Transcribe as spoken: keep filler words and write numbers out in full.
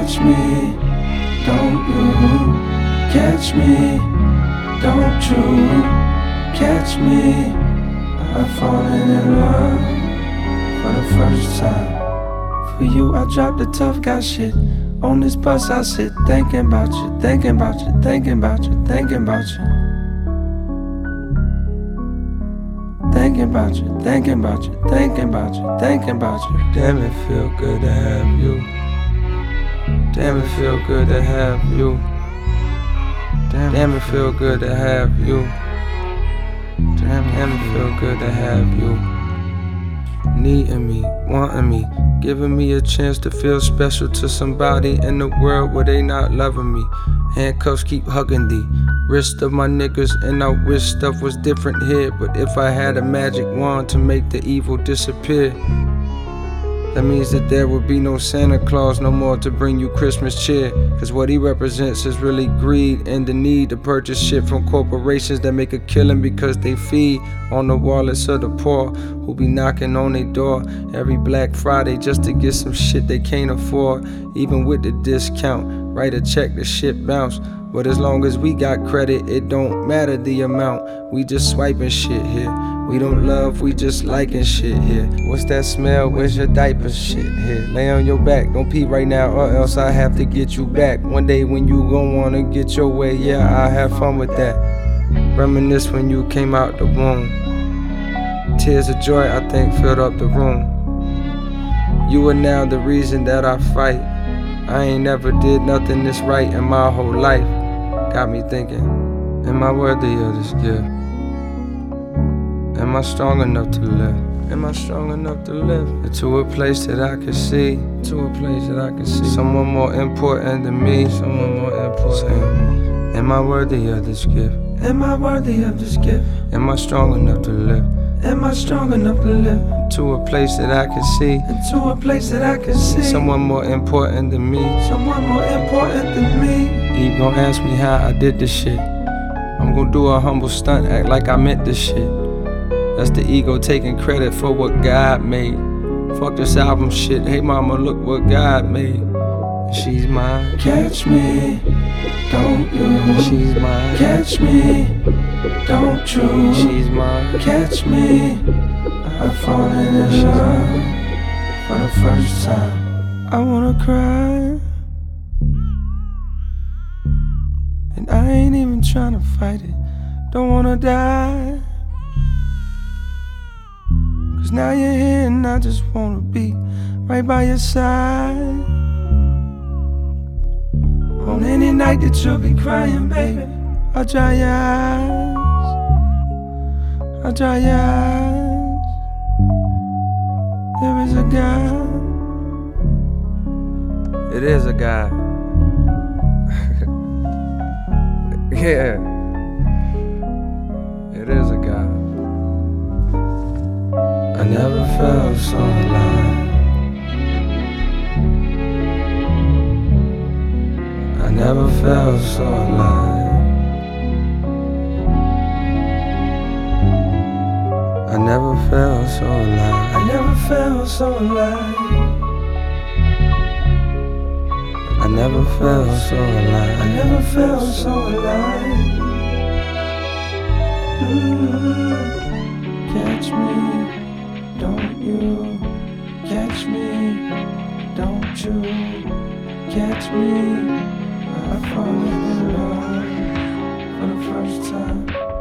Catch me, don't you? Catch me, don't you? Catch me, I've fallen in love for the first time. For you, I dropped the tough guy shit. On this bus, I sit thinking about you, thinking about you, thinking about you, thinking about you. Thinking about you, thinking about you, thinking about you, thinking about you. Damn, it feel good to have you. Damn, it feel good to have you. Damn, damn it feel good to have you. Damn, damn it feel good to have you. Needing me, wanting me, giving me a chance to feel special to somebody in the world where they not loving me. Handcuffs keep hugging thee, wrist of my niggas, and I wish stuff was different here. But if I had a magic wand to make the evil disappear, that means that there would be no Santa Claus no more to bring you Christmas cheer. Cause what he represents is really greed and the need to purchase shit from corporations that make a killing because they feed on the wallets of the poor who be knocking on their door every Black Friday just to get some shit they can't afford. Even with the discount, write a check, the shit bounce. But as long as we got credit, it don't matter the amount. We just swiping shit here. We don't love, we just liking shit here. What's that smell? Where's your diaper? Shit here. Lay on your back, don't pee right now or else I have to get you back. One day when you gon' wanna get your way, yeah, I have fun with that. Reminisce when you came out the womb. Tears of joy, I think, filled up the room. You are now the reason that I fight. I ain't never did nothing this right in my whole life. Got me thinking, am I worthy of this gift? Am I strong enough to live? Am I strong enough to live? To a place that I can see, to a place that I can see someone more important than me, someone more important. Am I worthy of this gift? Am I worthy of this gift? Am I strong enough to live? Am I strong enough to live? To a place that I can see, to a place that I can see someone more important than me, someone more important than me. You gon' ask me how I did this shit. I'm gon' do a humble stunt, act like I meant this shit. That's the ego taking credit for what God made. Fuck this album shit, hey mama, look what God made. She's mine. Catch me, don't you? She's mine. Catch me, don't you? She's mine. Catch me, I've fallen in love for the first time. I wanna cry, and I ain't even tryna fight it. Don't wanna die, cause now you're here and I just wanna be right by your side. On any night that you'll be crying, baby, I'll dry your eyes, I'll dry your eyes. There is a God. It is a God. Yeah. It is a God. I never felt so alive. I never felt so alive. I never felt so alive. I never felt so alive. I never felt so alive. I never felt so alive. Mm-hmm. Catch me, don't you? Catch me, don't you? Catch me, I've fallen in love for the first time.